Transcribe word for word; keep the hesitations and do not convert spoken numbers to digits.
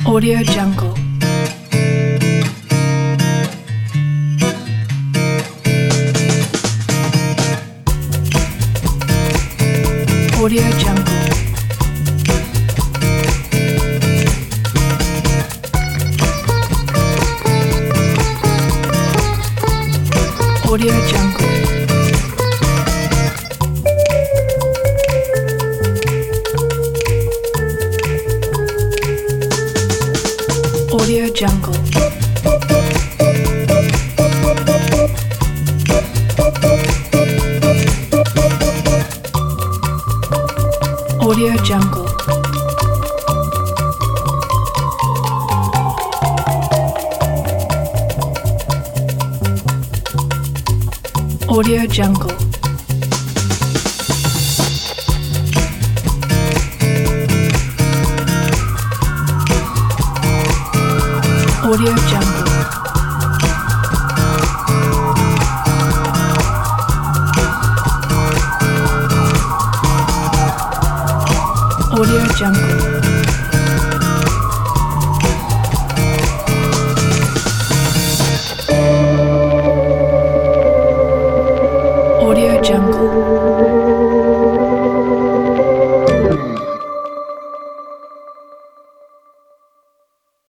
Audio Jungle. Audio Jungle. Audio Jungle. Audio Jungle. Audio Jungle. Audio Jungle. Audio Jungle. Audio Jungle. Audio Jungle.